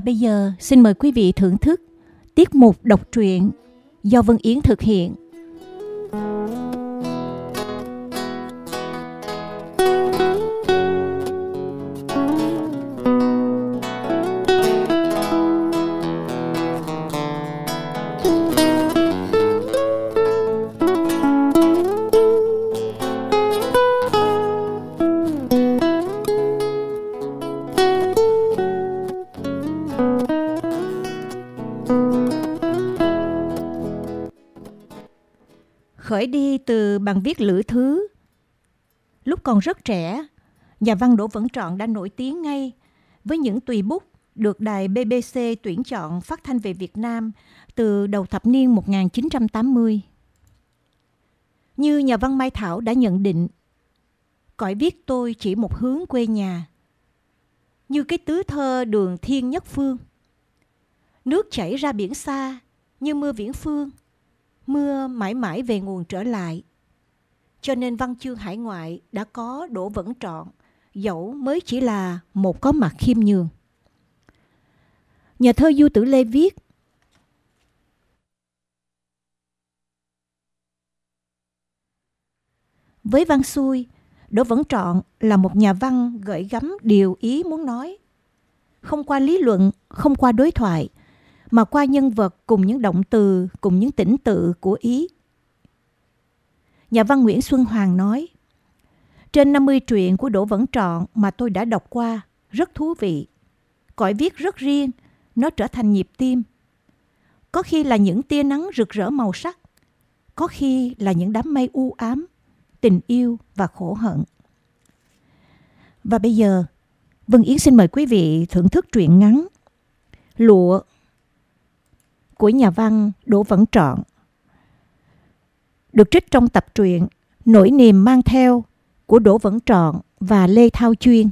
bây giờ xin mời quý vị thưởng thức tiết mục đọc truyện do Vân Yến thực hiện. Khởi đi từ bằng viết Lữ Thứ. Lúc còn rất trẻ, nhà văn Đỗ Vẩn Trọn đã nổi tiếng ngay với những tùy bút được đài BBC tuyển chọn phát thanh về Việt Nam từ đầu thập niên 1980. Như nhà văn Mai Thảo đã nhận định, cõi viết tôi chỉ một hướng quê nhà, như cái tứ thơ Đường Thiên Nhất Phương. Nước chảy ra biển xa, như mưa viễn phương, mưa mãi mãi về nguồn trở lại. Cho nên văn chương hải ngoại đã có Đỗ Vẩn Trọn, dẫu mới chỉ là một có mặt khiêm nhường. Nhà thơ Du Tử Lê viết: với văn xuôi, Đỗ Vẩn Trọn là một nhà văn gợi gắm điều ý muốn nói, không qua lý luận, không qua đối thoại, mà qua nhân vật cùng những động từ, cùng những tĩnh tự của ý. Nhà văn Nguyễn Xuân Hoàng nói: trên 50 truyện của Đỗ Vẩn Trọn mà tôi đã đọc qua, rất thú vị. Cõi viết rất riêng, nó trở thành nhịp tim. Có khi là những tia nắng rực rỡ màu sắc, có khi là những đám mây u ám, tình yêu và khổ hận. Và bây giờ, Vân Yến xin mời quý vị thưởng thức truyện ngắn Lụa của nhà văn Đỗ Vẩn Trọn, được trích trong tập truyện Nỗi niềm mang theo của Đỗ Vẩn Trọn và Lê Thao Chuyên.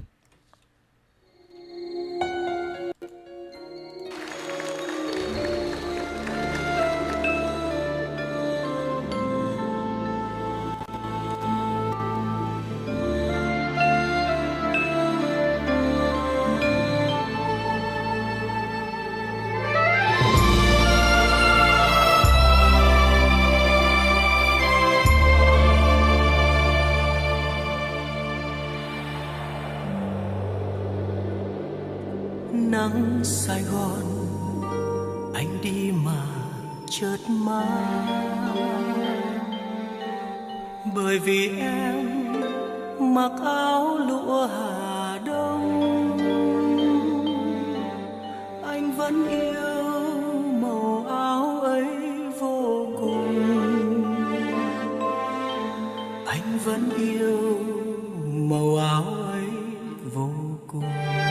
Nắng Sài Gòn anh đi mà chợt mắt, bởi vì em mặc áo lụa Hà Đông. Anh vẫn yêu màu áo ấy vô cùng, anh vẫn yêu màu áo ấy vô cùng.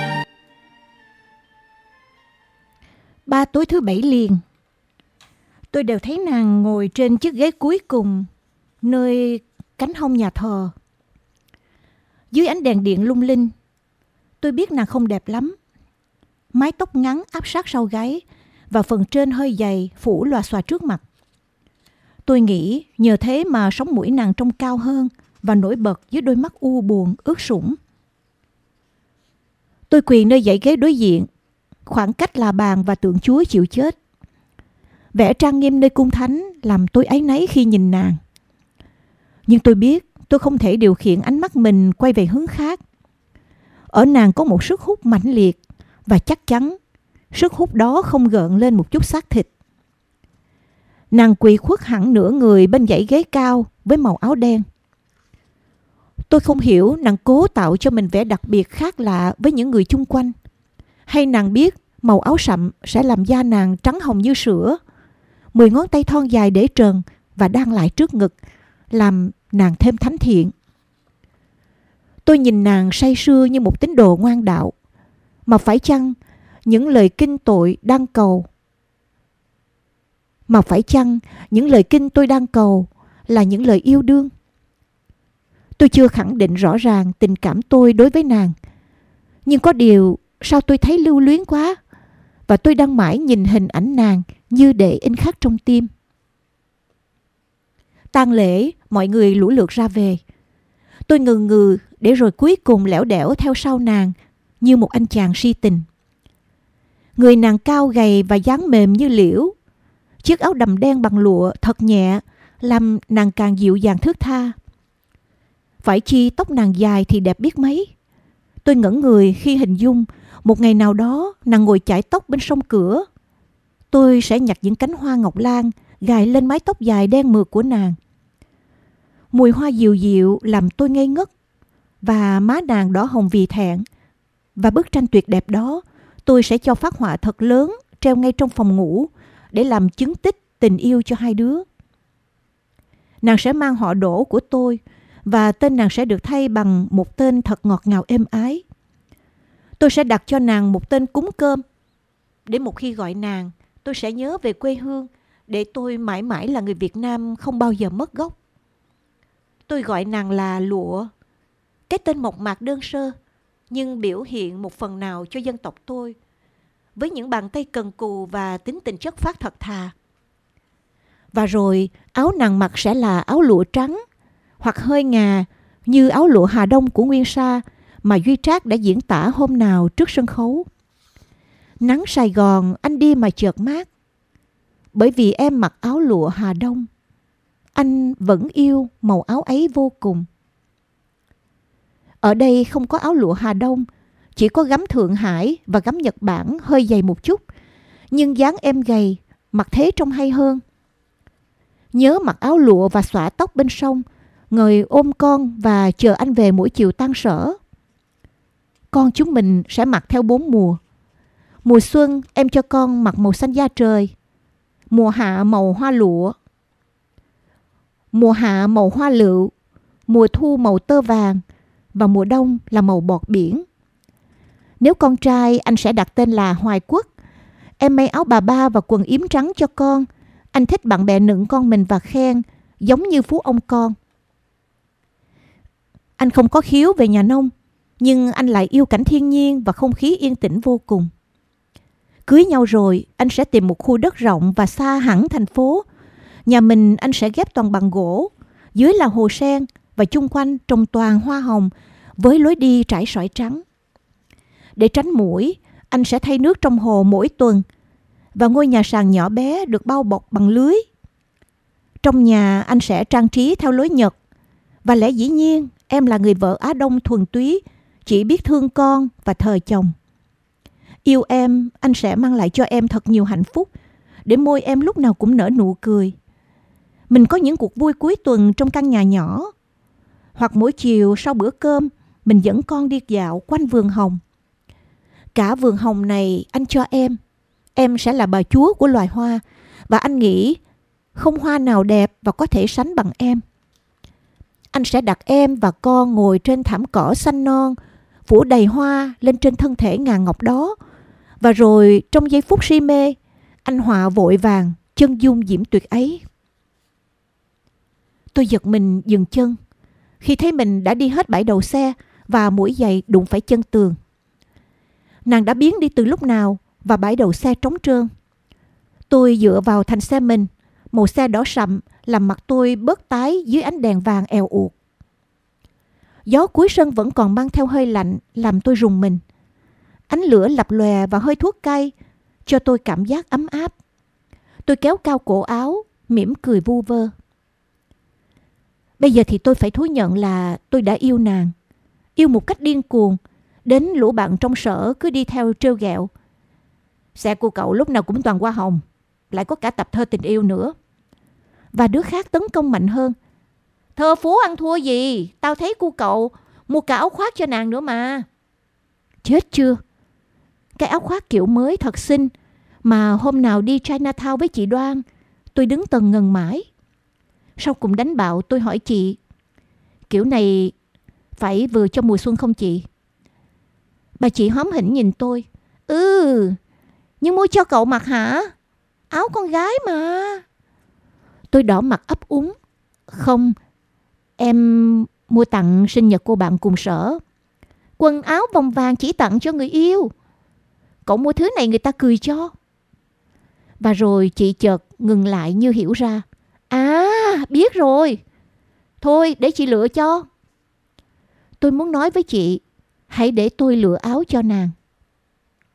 3 tối thứ Bảy liền, tôi đều thấy nàng ngồi trên chiếc ghế cuối cùng nơi cánh hông nhà thờ. Dưới ánh đèn điện lung linh, tôi biết nàng không đẹp lắm. Mái tóc ngắn áp sát sau gáy và phần trên hơi dày phủ lòa xòa trước mặt. Tôi nghĩ nhờ thế mà sống mũi nàng trông cao hơn và nổi bật dưới đôi mắt u buồn ướt sũng. Tôi quỳ nơi dãy ghế đối diện, khoảng cách là bàn và tượng Chúa chịu chết. Vẻ trang nghiêm nơi cung thánh làm tôi áy náy khi nhìn nàng. Nhưng tôi biết tôi không thể điều khiển ánh mắt mình quay về hướng khác. Ở nàng có một sức hút mãnh liệt, và chắc chắn sức hút đó không gợn lên một chút xác thịt. Nàng quỳ khuất hẳn nửa người bên dãy ghế cao với màu áo đen. Tôi không hiểu nàng cố tạo cho mình vẻ đặc biệt khác lạ với những người chung quanh, hay nàng biết màu áo sậm sẽ làm da nàng trắng hồng như sữa, 10 ngón tay thon dài để trần và đan lại trước ngực, làm nàng thêm thánh thiện. Tôi nhìn nàng say sưa như một tín đồ ngoan đạo, mà phải chăng những lời kinh tôi đang cầu là những lời yêu đương? Tôi chưa khẳng định rõ ràng tình cảm tôi đối với nàng, nhưng có điều sao tôi thấy lưu luyến quá, và tôi đang mãi nhìn hình ảnh nàng như để in khắc trong tim. Tang lễ, mọi người lũ lượt ra về. Tôi ngừ ngừ để rồi cuối cùng lẻo đẻo theo sau nàng như một anh chàng si tình. Người nàng cao gầy và dáng mềm như liễu. Chiếc áo đầm đen bằng lụa thật nhẹ, làm nàng càng dịu dàng thướt tha. Phải chi tóc nàng dài thì đẹp biết mấy. Tôi ngẩn người khi hình dung một ngày nào đó nàng ngồi chải tóc bên sông cửa. Tôi sẽ nhặt những cánh hoa ngọc lan gài lên mái tóc dài đen mượt của nàng. Mùi hoa dịu dịu làm tôi ngây ngất, và má nàng đỏ hồng vì thẹn. Và bức tranh tuyệt đẹp đó tôi sẽ cho phác họa thật lớn treo ngay trong phòng ngủ để làm chứng tích tình yêu cho hai đứa. Nàng sẽ mang họ Đỗ của tôi, và tên nàng sẽ được thay bằng một tên thật ngọt ngào êm ái. Tôi sẽ đặt cho nàng một tên cúng cơm, để một khi gọi nàng, tôi sẽ nhớ về quê hương, để tôi mãi mãi là người Việt Nam không bao giờ mất gốc. Tôi gọi nàng là Lụa, cái tên mộc mạc đơn sơ, nhưng biểu hiện một phần nào cho dân tộc tôi, với những bàn tay cần cù và tính tình chất phác thật thà. Và rồi áo nàng mặc sẽ là áo lụa trắng, hoặc hơi ngà như áo lụa Hà Đông của Nguyên Sa mà Duy Trác đã diễn tả hôm nào trước sân khấu. Nắng Sài Gòn anh đi mà chợt mát, bởi vì em mặc áo lụa Hà Đông. Anh vẫn yêu màu áo ấy vô cùng. Ở đây không có áo lụa Hà Đông, chỉ có gấm Thượng Hải và gấm Nhật Bản hơi dày một chút, nhưng dáng em gầy, mặc thế trông hay hơn. Nhớ mặc áo lụa và xõa tóc bên sông, ngồi ôm con và chờ anh về mỗi chiều tan sở. Con chúng mình sẽ mặc theo 4 mùa. Mùa xuân em cho con mặc màu xanh da trời, mùa hạ màu hoa lụa, mùa hạ màu hoa lựu, mùa thu màu tơ vàng, và mùa đông là màu bọt biển. Nếu con trai, anh sẽ đặt tên là Hoài Quốc. Em may áo bà ba và quần yếm trắng cho con. Anh thích bạn bè nựng con mình và khen, giống như phú ông con. Anh không có khiếu về nhà nông, nhưng anh lại yêu cảnh thiên nhiên và không khí yên tĩnh vô cùng. Cưới nhau rồi, anh sẽ tìm một khu đất rộng và xa hẳn thành phố. Nhà mình anh sẽ ghép toàn bằng gỗ, dưới là hồ sen và chung quanh trồng toàn hoa hồng với lối đi trải sỏi trắng. Để tránh muỗi, anh sẽ thay nước trong hồ mỗi tuần, và ngôi nhà sàn nhỏ bé được bao bọc bằng lưới. Trong nhà anh sẽ trang trí theo lối Nhật, và lẽ dĩ nhiên em là người vợ Á Đông thuần túy, chỉ biết thương con và thờ chồng. Yêu em, anh sẽ mang lại cho em thật nhiều hạnh phúc, để môi em lúc nào cũng nở nụ cười. Mình có những cuộc vui cuối tuần trong căn nhà nhỏ, hoặc mỗi chiều sau bữa cơm mình dẫn con đi dạo quanh vườn hồng. Cả vườn hồng này anh cho em sẽ là bà chúa của loài hoa, và anh nghĩ không hoa nào đẹp và có thể sánh bằng em. Anh sẽ đặt em và con ngồi trên thảm cỏ xanh non, phủ đầy hoa lên trên thân thể ngà ngọc đó, và rồi trong giây phút si mê, anh họa vội vàng chân dung diễm tuyệt ấy. Tôi giật mình dừng chân khi thấy mình đã đi hết bãi đậu xe và mũi giày đụng phải chân tường. Nàng đã biến đi từ lúc nào và bãi đậu xe trống trơn. Tôi dựa vào thành xe mình, màu xe đỏ sậm làm mặt tôi bớt tái dưới ánh đèn vàng èo uột. Gió cuối sân vẫn còn mang theo hơi lạnh làm tôi rùng mình. Ánh lửa lập lòe và hơi thuốc cay cho tôi cảm giác ấm áp. Tôi kéo cao cổ áo, mỉm cười vu vơ. Bây giờ thì tôi phải thú nhận là tôi đã yêu nàng. Yêu một cách điên cuồng, đến lũ bạn trong sở cứ đi theo trêu ghẹo. Xe của cậu lúc nào cũng toàn hoa hồng, lại có cả tập thơ tình yêu nữa. Và đứa khác tấn công mạnh hơn. Thơ phú ăn thua gì, tao thấy cu cậu mua cả áo khoác cho nàng nữa mà. Chết chưa, cái áo khoác kiểu mới thật xinh, mà hôm nào đi Chinatown với chị Đoan, tôi đứng tần ngần mãi. Sau cùng đánh bạo tôi hỏi chị, kiểu này phải vừa cho mùa xuân không chị? Bà chị hóm hỉnh nhìn tôi. Nhưng mua cho cậu mặc hả? Áo con gái mà. Tôi đỏ mặt ấp úng. Không, em mua tặng sinh nhật cô bạn cùng sở. Quần áo vòng vàng chỉ tặng cho người yêu. Cậu mua thứ này người ta cười cho. Và rồi chị chợt ngừng lại như hiểu ra. À, biết rồi. Thôi để chị lựa cho. Tôi muốn nói với chị, hãy để tôi lựa áo cho nàng.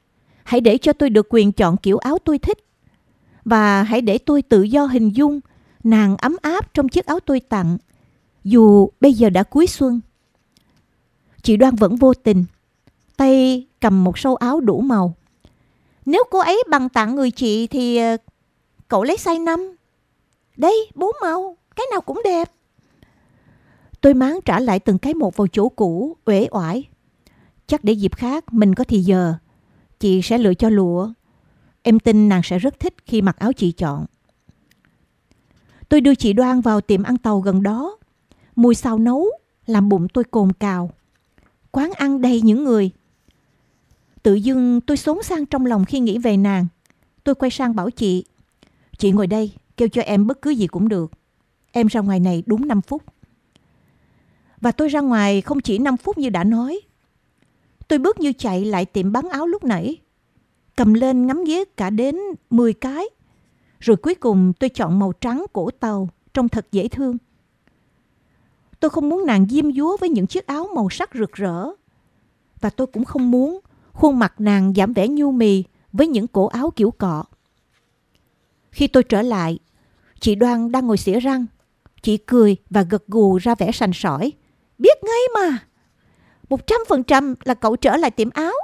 Hãy để cho tôi được quyền chọn kiểu áo tôi thích. Và hãy để tôi tự do hình dung nàng ấm áp trong chiếc áo tôi tặng, dù bây giờ đã cuối xuân. Chị Đoan vẫn vô tình, tay cầm một sâu áo đủ màu. Nếu cô ấy bằng tặng người chị thì cậu lấy size 5. Đây, 4 màu, cái nào cũng đẹp. Tôi máng trả lại từng cái một vào chỗ cũ, uể oải. Chắc để dịp khác mình có thì giờ, chị sẽ lựa cho lụa. Em tin nàng sẽ rất thích khi mặc áo chị chọn. Tôi đưa chị Đoan vào tiệm ăn tàu gần đó. Mùi xào nấu làm bụng tôi cồn cào. Quán ăn đầy những người. Tự dưng tôi xốn sang trong lòng khi nghĩ về nàng. Tôi quay sang bảo chị ngồi đây, kêu cho em bất cứ gì cũng được. Em ra ngoài này đúng 5 phút. Và tôi ra ngoài không chỉ 5 phút như đã nói. Tôi bước như chạy lại tiệm bán áo lúc nãy, cầm lên ngắm nghía cả đến 10 cái. Rồi cuối cùng tôi chọn màu trắng cổ tàu, trông thật dễ thương. Tôi không muốn nàng diêm dúa với những chiếc áo màu sắc rực rỡ. Và tôi cũng không muốn khuôn mặt nàng giảm vẻ nhu mì với những cổ áo kiểu cọ. Khi tôi trở lại, chị Đoan đang ngồi xỉa răng. Chị cười và gật gù ra vẻ sành sỏi. Biết ngay mà, 100% là cậu trở lại tiệm áo.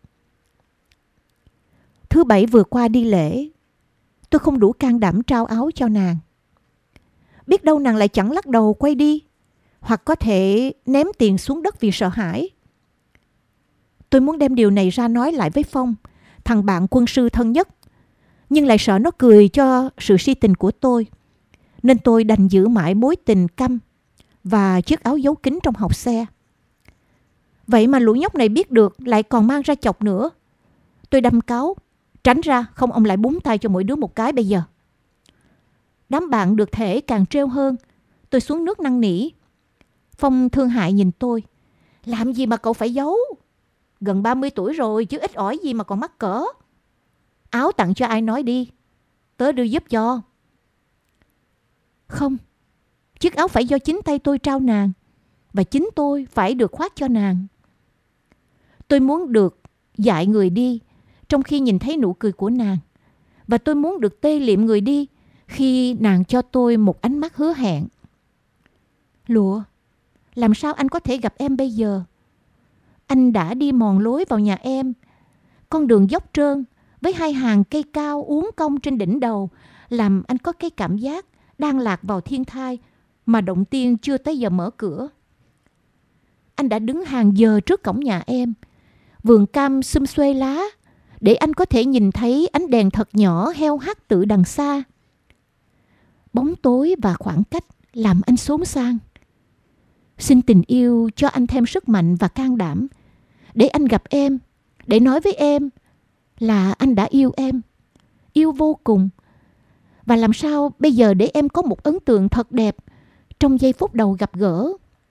Thứ Bảy vừa qua đi lễ, tôi không đủ can đảm trao áo cho nàng. Biết đâu nàng lại chẳng lắc đầu quay đi, hoặc có thể ném tiền xuống đất vì sợ hãi. Tôi muốn đem điều này ra nói lại với Phong, thằng bạn quân sư thân nhất, nhưng lại sợ nó cười cho sự si tình của tôi. Nên tôi đành giữ mãi mối tình căm và chiếc áo giấu kín trong hộc xe. Vậy mà lũ nhóc này biết được lại còn mang ra chọc nữa. Tôi đâm cáu, tránh ra không ông lại búng tay cho mỗi đứa một cái bây giờ. Đám bạn được thể càng trêu hơn. Tôi xuống nước năn nỉ. Phong thương hại nhìn tôi. Làm gì mà cậu phải giấu? Gần 30 tuổi rồi chứ ít ỏi gì mà còn mắc cỡ. Áo tặng cho ai nói đi, tớ đưa giúp cho. Không, chiếc áo phải do chính tay tôi trao nàng, và chính tôi phải được khoác cho nàng. Tôi muốn được dạy người đi trong khi nhìn thấy nụ cười của nàng. Và tôi muốn được tê liệm người đi khi nàng cho tôi một ánh mắt hứa hẹn. Lụa, làm sao anh có thể gặp em bây giờ? Anh đã đi mòn lối vào nhà em. Con đường dốc trơn với 2 hàng cây cao uốn cong trên đỉnh đầu làm anh có cái cảm giác đang lạc vào thiên thai mà động tiên chưa tới giờ mở cửa. Anh đã đứng hàng giờ trước cổng nhà em. Vườn cam xum xuê lá để anh có thể nhìn thấy ánh đèn thật nhỏ heo hắt từ đằng xa. Bóng tối và khoảng cách làm anh xốn sang. Xin tình yêu cho anh thêm sức mạnh và can đảm để anh gặp em, để nói với em là anh đã yêu em, yêu vô cùng. Và làm sao bây giờ để em có một ấn tượng thật đẹp trong giây phút đầu gặp gỡ.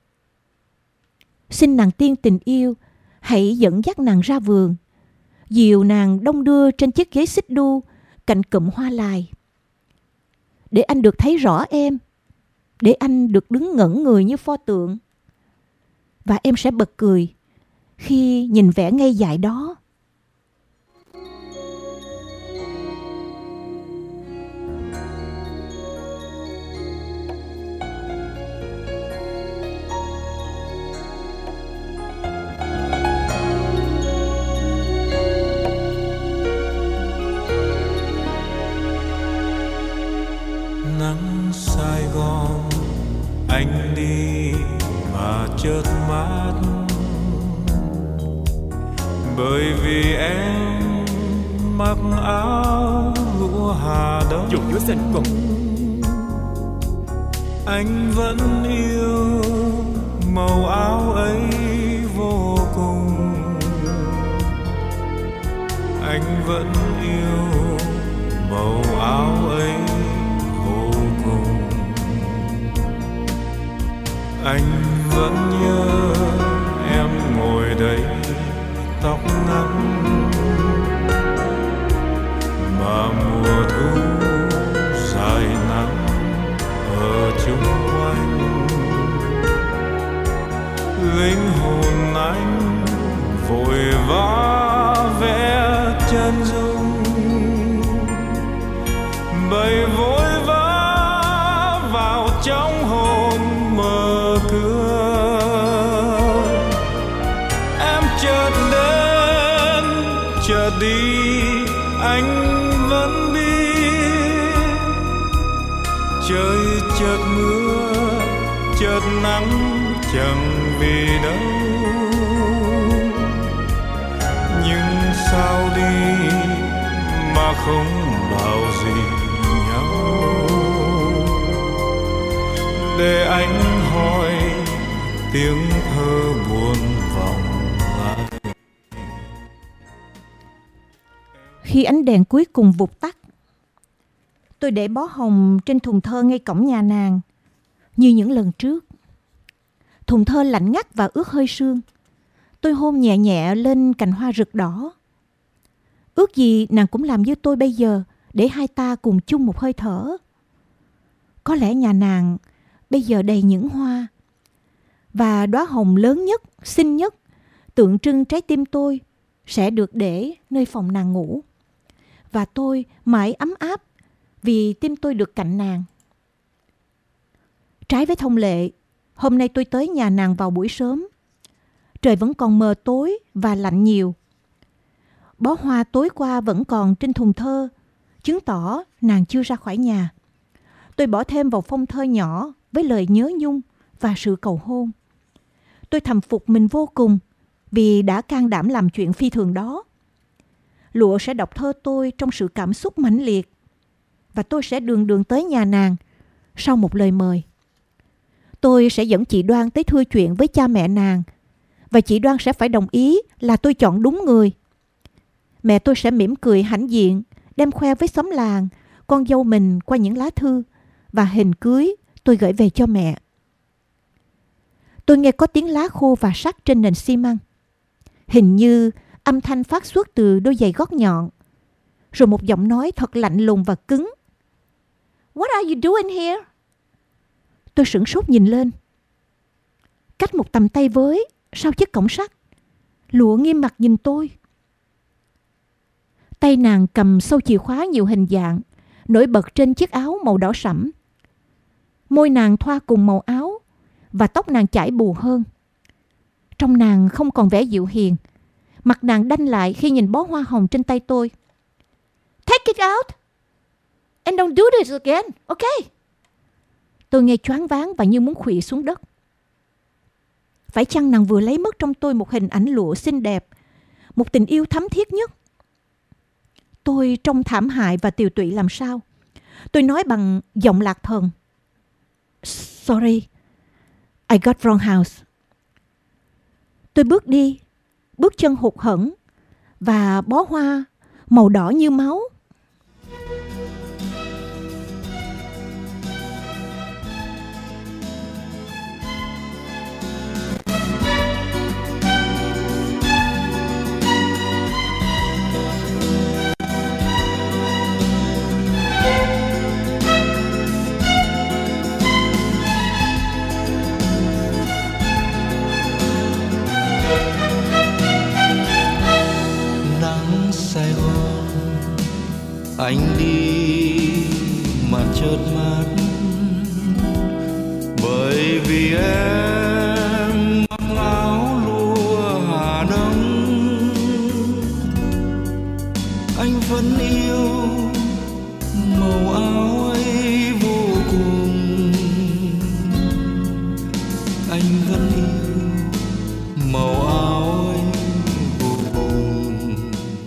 Xin nàng tiên tình yêu hãy dẫn dắt nàng ra vườn, dìu nàng đong đưa trên chiếc ghế xích đu cạnh cụm hoa lài, để anh được thấy rõ em, để anh được đứng ngẩn người như pho tượng. Và em sẽ bật cười khi nhìn vẻ ngây dại đó. Nắng Sài Gòn anh đi mà chợt mắt, bởi vì em mặc áo lụa Hà Đông. Anh vẫn yêu màu áo ấy vô cùng. Anh vẫn yêu màu áo ấy vô cùng. Anh vẫn nhớ em ngồi đây tóc ngắn, mà mùa thu dài nắng ở chung quanh. Linh hồn anh vội vã vẽ chân chợt mưa chợt nắng chẳng vì đâu, nhưng sao đi mà không bảo gì nhau, để anh hỏi tiếng thơ buồn vọng lại. Khi ánh đèn cuối cùng vụt tắt, tôi để bó hồng trên thùng thơ ngay cổng nhà nàng. Như những lần trước, thùng thơ lạnh ngắt và ướt hơi sương. Tôi hôn nhẹ nhẹ lên cành hoa rực đỏ. Ước gì nàng cũng làm như tôi bây giờ, để hai ta cùng chung một hơi thở. Có lẽ nhà nàng bây giờ đầy những hoa, và đóa hồng lớn nhất, xinh nhất, tượng trưng trái tim tôi, sẽ được để nơi phòng nàng ngủ. Và tôi mãi ấm áp vì tim tôi được cạnh nàng. Trái với thông lệ, hôm nay tôi tới nhà nàng vào buổi sớm. Trời vẫn còn mờ tối và lạnh nhiều. Bó hoa tối qua vẫn còn trên thùng thơ, chứng tỏ nàng chưa ra khỏi nhà. Tôi bỏ thêm vào phong thơ nhỏ với lời nhớ nhung và sự cầu hôn. Tôi thầm phục mình vô cùng vì đã can đảm làm chuyện phi thường đó. Lụa sẽ đọc thơ tôi trong sự cảm xúc mãnh liệt, và tôi sẽ đường đường tới nhà nàng sau một lời mời. Tôi sẽ dẫn chị Đoan tới thưa chuyện với cha mẹ nàng, và chị Đoan sẽ phải đồng ý là tôi chọn đúng người. Mẹ tôi sẽ mỉm cười hãnh diện, đem khoe với xóm làng con dâu mình qua những lá thư và hình cưới tôi gửi về cho mẹ. Tôi nghe có tiếng lá khô và sắt trên nền xi măng. Hình như âm thanh phát xuất từ đôi giày gót nhọn. Rồi một giọng nói thật lạnh lùng và cứng. What are you doing here? Tôi sửng sốt nhìn lên. Cách một tầm tay với, sau chiếc cổng sắt, Lụa nghiêm mặt nhìn tôi. Tay nàng cầm sâu chìa khóa nhiều hình dạng, nổi bật trên chiếc áo màu đỏ sẫm. Môi nàng thoa cùng màu áo, và tóc nàng chải bù hơn. Trong nàng không còn vẻ dịu hiền. Mặt nàng đanh lại khi nhìn bó hoa hồng trên tay tôi. Take it out and don't do this again, okay? Tôi nghe choáng váng và như muốn khuỵu xuống đất. Phải chăng nàng vừa lấy mất trong tôi một hình ảnh Lụa xinh đẹp, một tình yêu thắm thiết nhất? Tôi trông thảm hại và tiều tụy làm sao. Tôi nói bằng giọng lạc thần. Sorry, I got wrong house. Tôi bước đi, bước chân hụt hẫng, và bó hoa màu đỏ như máu. Anh đi mà chợt mắt, bởi vì em mặc áo lụa Hà Đông. Anh vẫn yêu màu áo ấy vô cùng. Anh vẫn yêu màu áo ấy vô cùng.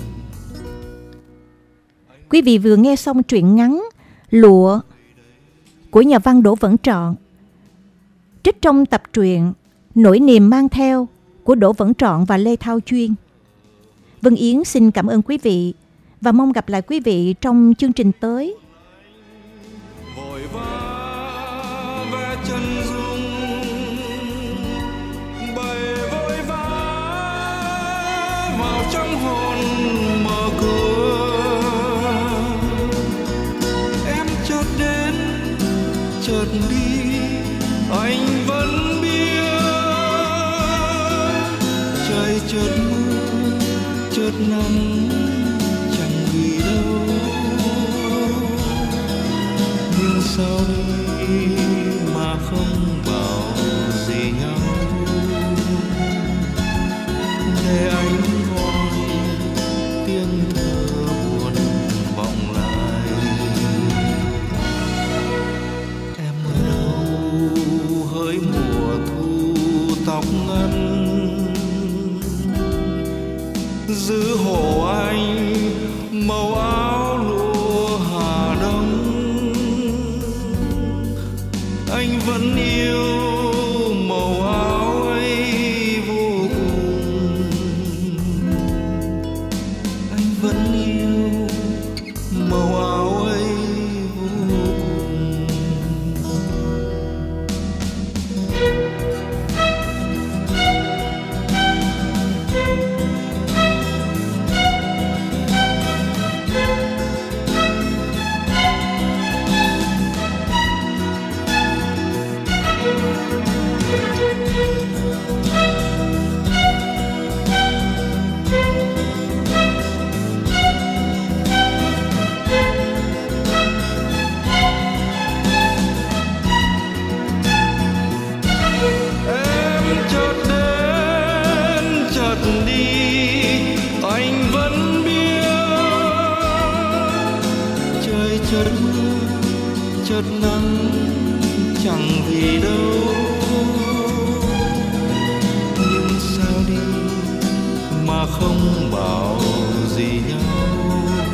Quý vị vừa nghe xong truyện ngắn Lụa của nhà văn Đỗ Vẩn Trọn, trích trong tập truyện Nỗi niềm mang theo của Đỗ Vẩn Trọn và Lê Thao Chuyên. Vân Yến xin cảm ơn quý vị và mong gặp lại quý vị trong chương trình tới. Vội vã về chân dung, bày vội vã vào trong hồn mở cửa. Em chợt đến chợt đi, anh vẫn biết. Trời chợt mưa chợt nắng, chẳng vì đâu. Nhưng sao đây mà không bảo gì nhau, để anh gọi tiếng thơ buồn vọng lại. Em ơi hỡi mùa thu tóc ngắn, giữ hộ anh màu áo lụa Hà Đông. Anh vẫn yêu màu áo ấy vô cùng, anh vẫn yêu màu áo ấy vô cùng. Chợt nắng chẳng vì đâu, nhưng sao đi mà không bảo gì nhau,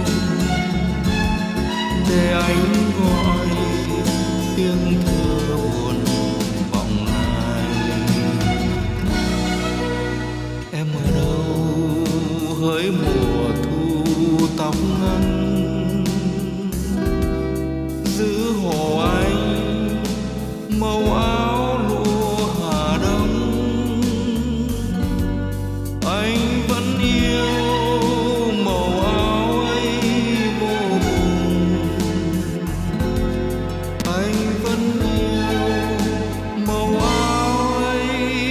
để anh gọi tiếng thơ buồn vọng lại. Em ở đâu hỡi mùa thu tóc ngắn, giữ hộ anh màu áo lụa Hà Đông. Anh vẫn yêu màu áo ấy vô cùng, anh vẫn yêu màu áo ấy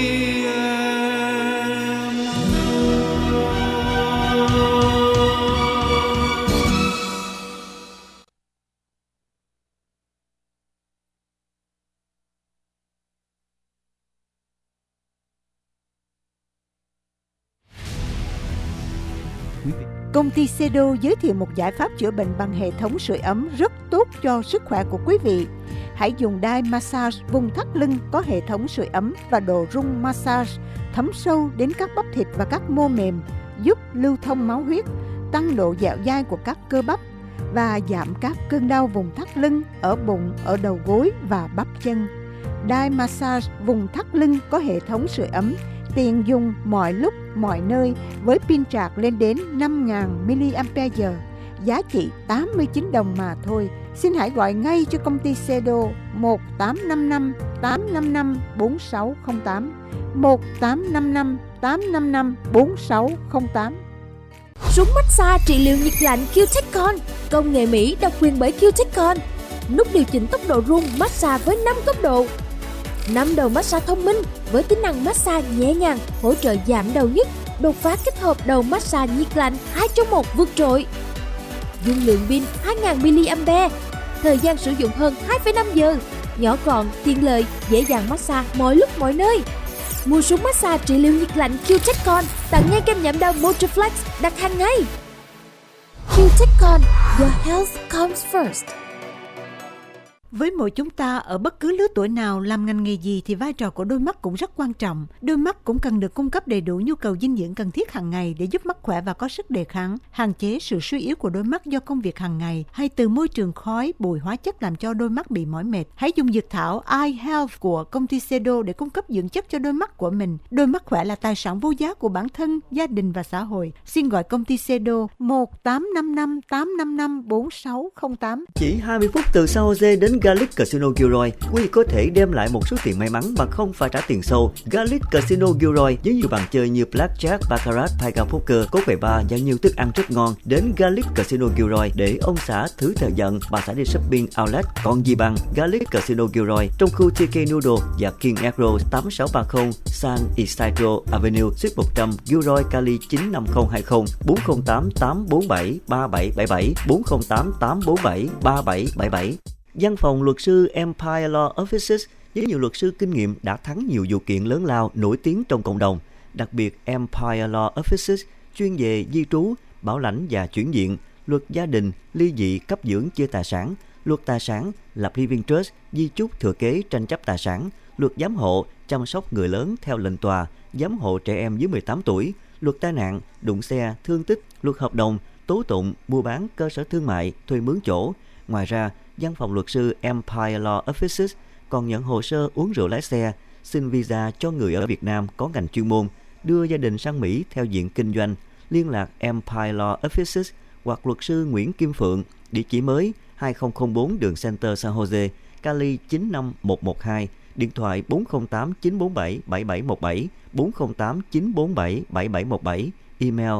Công ty Sedo giới thiệu một giải pháp chữa bệnh bằng hệ thống sưởi ấm rất tốt cho sức khỏe của quý vị. Hãy dùng đai massage vùng thắt lưng có hệ thống sưởi ấm và đồ rung massage thấm sâu đến các bắp thịt và các mô mềm, giúp lưu thông máu huyết, tăng độ dẻo dai của các cơ bắp và giảm các cơn đau vùng thắt lưng, ở bụng, ở đầu gối và bắp chân. Đai massage vùng thắt lưng có hệ thống sưởi ấm, tiện dùng mọi lúc, mọi nơi với pin sạc lên đến 5.000 mAh, giá trị 89 đồng mà thôi. Xin hãy gọi ngay cho công ty Sedo 1855 855 4608, 1855 855 4608. Súng massage trị liệu nhiệt lạnh Q-Tech-Con, công nghệ Mỹ độc quyền bởi Q-Tech-Con. Nút điều chỉnh tốc độ rung massage với 5 cấp độ. 5 đầu massage thông minh với tính năng massage nhẹ nhàng, hỗ trợ giảm đau nhức, đột phá kết hợp đầu massage nhiệt lạnh 2 trong 1 vượt trội. Dung lượng pin 2000 mAh, thời gian sử dụng hơn 2,5 giờ, nhỏ gọn, tiện lợi, dễ dàng massage mọi lúc mọi nơi. Mua súng massage trị liệu nhiệt lạnh Q-Tech-Con, tặng ngay kem giảm đau Motriflex, đặt hàng ngay. Q-Tech-Con, your health comes first. Với mỗi chúng ta ở bất cứ lứa tuổi nào, làm ngành nghề gì thì vai trò của đôi mắt cũng rất quan trọng. Đôi mắt cũng cần được cung cấp đầy đủ nhu cầu dinh dưỡng cần thiết hàng ngày để giúp mắt khỏe và có sức đề kháng, hạn chế sự suy yếu của đôi mắt do công việc hàng ngày hay từ môi trường khói, bụi, hóa chất làm cho đôi mắt bị mỏi mệt. Hãy dùng dược thảo Eye Health của công ty Sedo để cung cấp dưỡng chất cho đôi mắt của mình. Đôi mắt khỏe là tài sản vô giá của bản thân, gia đình và xã hội. Xin gọi công ty Sedo 1855 855 4608. Chỉ 20 phút từ San Jose đến Garlic Casino Gilroy, quý vị có thể đem lại một số tiền may mắn mà không phải trả tiền sâu. Garlic Casino Gilroy với nhiều bàn chơi như Blackjack, Baccarat, Tiger Poker, cốt bài ba và nhiều thức ăn rất ngon. Đến Garlic Casino Gilroy để ông xã thứ thời giận, bà xã đi shopping outlet còn gì bằng. Garlic Casino Gilroy trong khu TK Noodle và King Egg Roll 8630 San Isidro Avenue, Suite 100, Gilroy, Cali 95020, 408 847 3777, 408 847 3777. Văn phòng luật sư Empire Law Offices với nhiều luật sư kinh nghiệm đã thắng nhiều vụ kiện lớn lao nổi tiếng trong cộng đồng. Đặc biệt Empire Law Offices chuyên về di trú, bảo lãnh và chuyển viện, luật gia đình, ly dị, cấp dưỡng, chia tài sản, luật tài sản, lập living trust, di chúc thừa kế tranh chấp tài sản, luật giám hộ, chăm sóc người lớn theo lệnh tòa, giám hộ trẻ em dưới 18 tuổi, luật tai nạn, đụng xe, thương tích, luật hợp đồng, tố tụng, mua bán, cơ sở thương mại, thuê mướn chỗ. Ngoài ra, văn phòng luật sư Empire Law Offices còn nhận hồ sơ uống rượu lái xe, xin visa cho người ở Việt Nam có ngành chuyên môn, đưa gia đình sang Mỹ theo diện kinh doanh. Liên lạc Empire Law Offices hoặc luật sư Nguyễn Kim Phượng, địa chỉ mới 2004 đường Center San Jose, Cali 95112, điện thoại 408 947 7717, 408 947 7717, email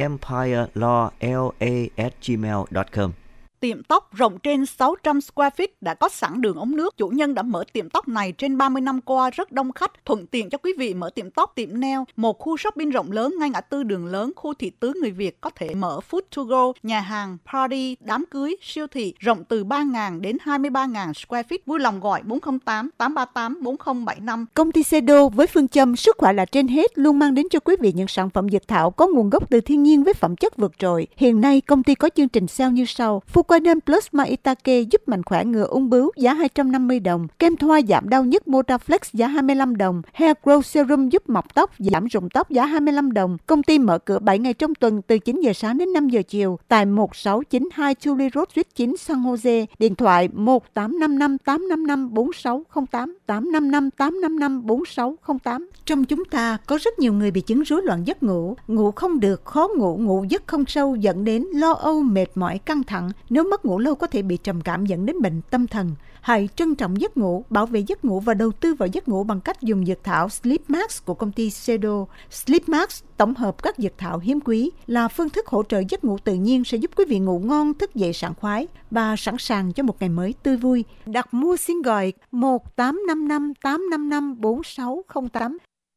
empirelaw@gmail.com. Tiệm tóc rộng trên 600 square feet đã có sẵn đường ống nước. Chủ nhân đã mở tiệm tóc này trên 30 năm qua, rất đông khách, thuận tiện cho quý vị mở tiệm tóc, tiệm nail. Một khu shopping rộng lớn ngay ngã tư đường lớn, khu thị tứ người Việt có thể mở food to go, nhà hàng, party, đám cưới, siêu thị, rộng từ 3.000 đến 23.000 square feet. Vui lòng gọi 408 838 4075. Công ty Sedo với phương châm sức khỏe là trên hết luôn mang đến cho quý vị những sản phẩm dược thảo có nguồn gốc từ thiên nhiên với phẩm chất vượt trội. Hiện nay công ty có chương trình sale như sau: Fucoidan Plasma Itake giúp mạnh khỏe ngừa ung bướu giá 250 đồng, kem thoa giảm đau nhức Motaflex giá 25 đồng, Hair Growth Serum giúp mọc tóc giảm rụng tóc giá 25 đồng. Công ty mở cửa 7 ngày trong tuần từ 9 giờ sáng đến 5 giờ chiều tại 1692 Julie Road Suite 9 San Jose, điện thoại 1855 855 4608 855 855 4608. Trong chúng ta có rất nhiều người bị chứng rối loạn giấc ngủ, ngủ không được, khó ngủ, ngủ giấc không sâu dẫn đến lo âu, mệt mỏi, căng thẳng. Nếu mất ngủ lâu có thể bị trầm cảm dẫn đến bệnh tâm thần. Hãy trân trọng giấc ngủ, bảo vệ giấc ngủ và đầu tư vào giấc ngủ bằng cách dùng dược thảo Sleep Max của công ty Sedo. Sleep Max tổng hợp các dược thảo hiếm quý là phương thức hỗ trợ giấc ngủ tự nhiên sẽ giúp quý vị ngủ ngon, thức dậy sảng khoái và sẵn sàng cho một ngày mới tươi vui. Đặt mua xin gọi 1855 855 4608.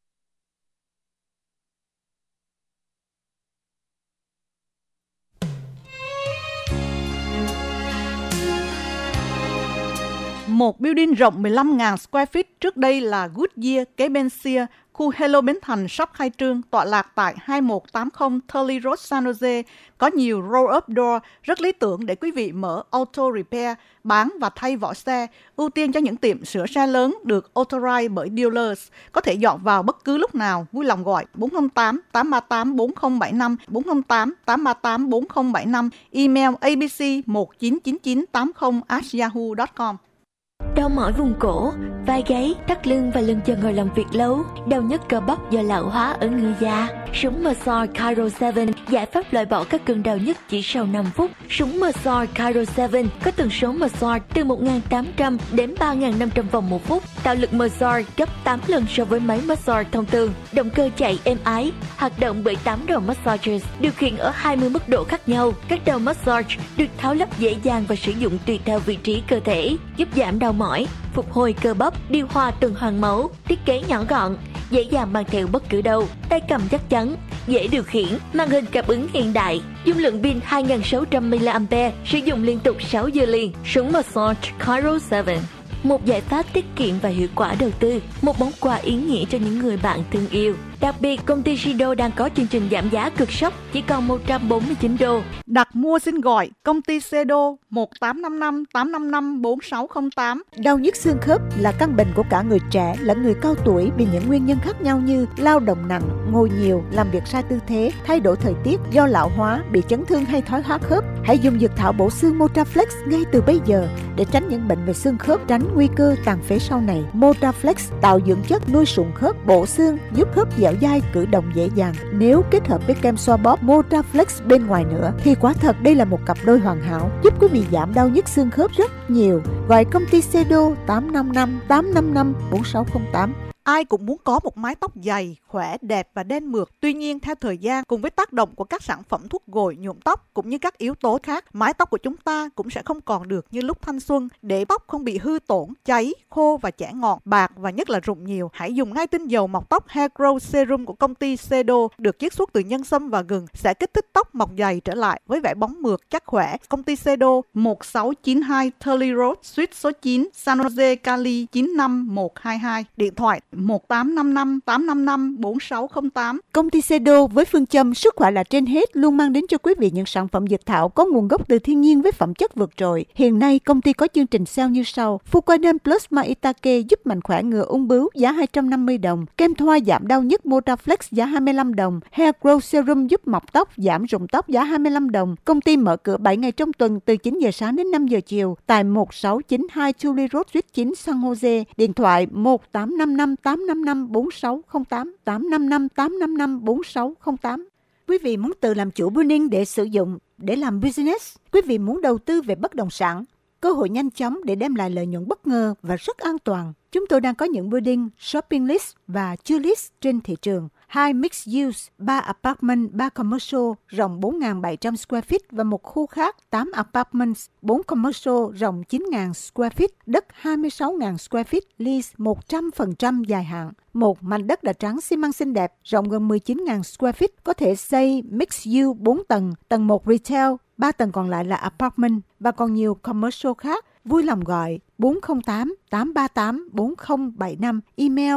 Một building rộng 15.000 square feet, trước đây là Goodyear, kế bên Sears, khu Hello Bến Thành sắp khai trương, tọa lạc tại 2180 Tully Road, San Jose, có nhiều roll-up door, rất lý tưởng để quý vị mở auto repair, bán và thay vỏ xe, ưu tiên cho những tiệm sửa xe lớn được authorized bởi dealers, có thể dọn vào bất cứ lúc nào. Vui lòng gọi 408 838 4075, 408 838 4075, email abc199980@yahoo.com. Đau mỏi vùng cổ, vai gáy, thắt lưng và lưng chân ngồi làm việc lâu, đau nhức cơ bắp do lão hóa ở người già. Súng Massage Cairo 7 giải pháp loại bỏ các cơn đau nhức chỉ sau 5 phút. Súng Massage Cairo 7 có tần số massage từ 1.800 đến 3.500 vòng một phút, tạo lực massage gấp 8 lần so với máy massage thông thường. Động cơ chạy êm ái, hoạt động bởi 8 đầu massages điều khiển ở 20 mức độ khác nhau. Các đầu massage được tháo lắp dễ dàng và sử dụng tùy theo vị trí cơ thể, giúp giảm đau mỏi, phục hồi cơ bắp, điều hòa tuần hoàn máu. Thiết kế nhỏ gọn, dễ dàng mang theo bất cứ đâu, tay cầm chắc chắn, dễ điều khiển, màn hình cảm ứng hiện đại, dung lượng pin 2.600 mAh, sử dụng liên tục 6 giờ liền. Súng Massage Cairo 7, một giải pháp tiết kiệm và hiệu quả đầu tư, một món quà ý nghĩa cho những người bạn thương yêu. Đặc biệt, công ty Sedo đang có chương trình giảm giá cực sốc, chỉ còn 149 đô. Đặt mua xin gọi công ty Sedo 1855 855 4608. Đau nhức xương khớp là căn bệnh của cả người trẻ lẫn người cao tuổi vì những nguyên nhân khác nhau như lao động nặng, ngồi nhiều, làm việc sai tư thế, thay đổi thời tiết do lão hóa, bị chấn thương hay thoái hóa khớp. Hãy dùng dược thảo bổ xương Motaflex ngay từ bây giờ để tránh những bệnh về xương khớp, tránh nguy cơ tàn phế sau này. Motaflex tạo dưỡng chất nuôi sụn khớp, bổ xương, giúp khớp dẻo dai, cử động dễ dàng. Nếu kết hợp với kem xoa bóp Motaflex bên ngoài nữa thì quả thật đây là một cặp đôi hoàn hảo, giúp quý vị giảm đau nhức xương khớp rất nhiều. Gọi công ty Sedo 855 855 4608. Ai cũng muốn có một mái tóc dày, khỏe, đẹp và đen mượt. Tuy nhiên, theo thời gian, cùng với tác động của các sản phẩm thuốc gội, nhuộm tóc cũng như các yếu tố khác, mái tóc của chúng ta cũng sẽ không còn được như lúc thanh xuân. Để tóc không bị hư tổn, cháy, khô và chẻ ngọn, bạc và nhất là rụng nhiều, hãy dùng ngay tinh dầu mọc tóc Hair Growth Serum của công ty Sedo, được chiết xuất từ nhân sâm và gừng, sẽ kích thích tóc mọc dày trở lại với vẻ bóng mượt, chắc khỏe. Công ty Sedo 1692 Tully Road, Suite số 9, San Jose, Cali 95122, điện thoại 1855 855 4608. Công ty Sedo với phương châm sức khỏe là trên hết luôn mang đến cho quý vị những sản phẩm dược thảo có nguồn gốc từ thiên nhiên với phẩm chất vượt trội. Hiện nay công ty có chương trình sale như sau: Fucoiden Plasma Itake giúp mạnh khỏe ngừa ung bướu giá 250 đồng, kem thoa giảm đau nhức Motaflex giá 25 đồng, Hair Growth Serum giúp mọc tóc giảm rụng tóc giá 25 đồng. Công ty mở cửa 7 ngày trong tuần từ 9 giờ sáng đến 5 giờ chiều tại 1692 Tully Road Suite 9 San Jose. Điện thoại 1855 855 4608 855 855 4608. Quý vị muốn tự làm chủ building để sử dụng để làm business? Quý vị muốn đầu tư về bất động sản? Cơ hội nhanh chóng để đem lại lợi nhuận bất ngờ và rất an toàn. Chúng tôi đang có những building, shopping list và chưa list trên thị trường. 2 mixed use, 3 apartment, 3 commercial, rộng 4.700 square feet và một khu khác 8 apartments, 4 commercial, rộng 9.000 square feet, đất 26.000 square feet, lease 100% dài hạn. Một mảnh đất đã trắng xi măng xinh đẹp, rộng gần 19.000 square feet, có thể xây mixed use 4 tầng, tầng 1 retail, 3 tầng còn lại là apartment và còn nhiều commercial khác. Vui lòng gọi 408 838 4075, email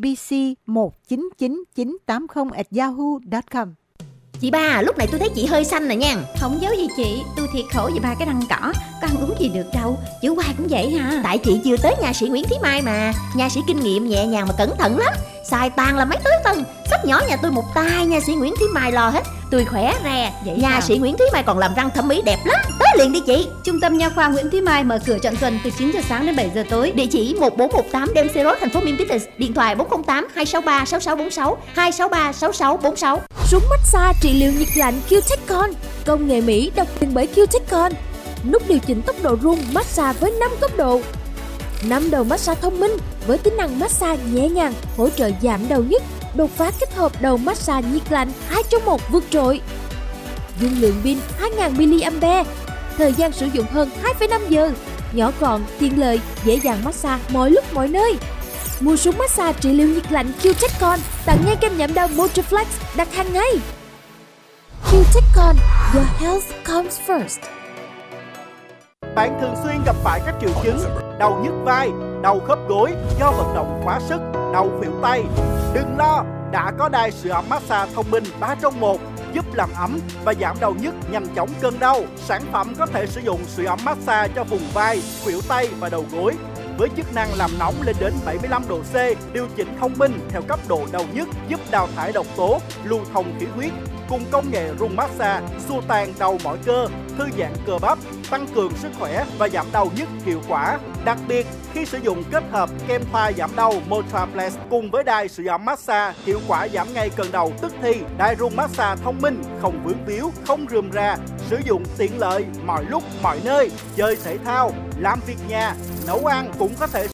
abc199980@yahoo.com. Chị ba, lúc này tôi thấy chị hơi xanh rồi nha. Không giấu gì chị, tôi thiệt khổ vì ba cái răng cỏ, có ăn uống gì được đâu, chứ hoài cũng vậy ha. Tại chị chưa tới nha sĩ Nguyễn Thí Mai mà. Nha sĩ kinh nghiệm nhẹ nhàng mà cẩn thận lắm. Xài toàn là máy tưới phân. Sắp nhỏ nhà tôi một tay nha sĩ Nguyễn Thí Mai lo hết. Tôi khỏe rè. Nha sĩ Nguyễn Thí Mai còn làm răng thẩm mỹ đẹp lắm. Tới liền đi chị. Trung tâm nha khoa Nguyễn Thí Mai mở cửa trọn tuần từ 9 giờ sáng đến 7 giờ tối. Địa chỉ 1418 Dempsey Road, thành phố Memphis. Điện thoại 408 263 6646 263 6646. Súng massage trị liệu nhiệt lạnh Q-Techcon, công nghệ Mỹ độc quyền bởi Q-Techcon. Nút điều chỉnh tốc độ rung massage với 5 cấp độ. 5 đầu massage thông minh với tính năng massage nhẹ nhàng, hỗ trợ giảm đau nhức. Đột phá kết hợp đầu massage nhiệt lạnh 2 trong 1 vượt trội. Dung lượng pin 2000 mAh, thời gian sử dụng hơn 2,5 giờ. Nhỏ gọn, tiện lợi, dễ dàng massage mọi lúc mọi nơi. Mua súng massage trị liệu nhiệt lạnh Q-Techcon, tặng ngay kem giảm đau Motriflex, đặt hàng ngay. Q-Techcon, your health comes first. Bạn thường xuyên gặp phải các triệu chứng đau nhức vai, đau khớp gối do vận động quá sức, đau khuỷu tay. Đừng lo, đã có đai sưởi ấm massage thông minh 3 trong 1 giúp làm ấm và giảm đau nhức nhanh chóng cơn đau. Sản phẩm có thể sử dụng sưởi ấm massage cho vùng vai, khuỷu tay và đầu gối với chức năng làm nóng lên đến 75 độ C, điều chỉnh thông minh theo cấp độ đau nhức, giúp đào thải độc tố, lưu thông khí huyết. Cùng công nghệ rung massage, xua tan đau mỏi cơ, thư giãn cơ bắp, tăng cường sức khỏe và giảm đau nhức hiệu quả. Đặc biệt, khi sử dụng kết hợp kem thoa giảm đau Motaflex cùng với đai sưởi ấm massage, hiệu quả giảm ngay cơn đau tức thì. Đai rung massage thông minh, không vướng víu, không rườm rà, sử dụng tiện lợi mọi lúc mọi nơi, chơi thể thao, làm việc nhà, nấu ăn cũng có thể